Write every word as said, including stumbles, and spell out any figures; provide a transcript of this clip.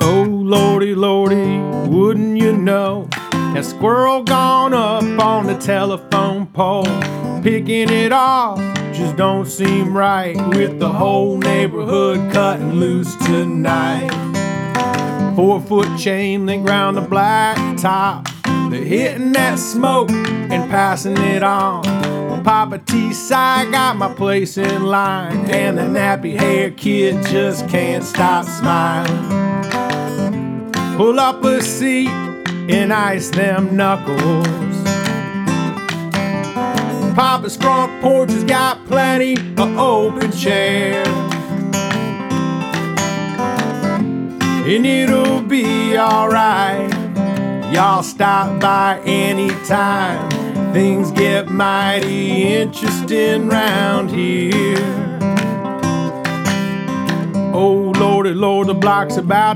Oh lordy, lordy, wouldn't you know, that squirrel gone up on the telephone pole. Picking it off just don't seem right, with the whole neighborhood cutting loose tonight. Four foot chain link round the black top, they're hitting that smoke and passing it on. Papa T-side got my place in line, and the nappy hair kid just can't stop smiling. Pull up a seat and ice them knuckles. Papa's front porch has got plenty of open chairs, and it'll be alright. Y'all stop by anytime. Things get mighty interesting round here. Oh lordy, lord, the block's about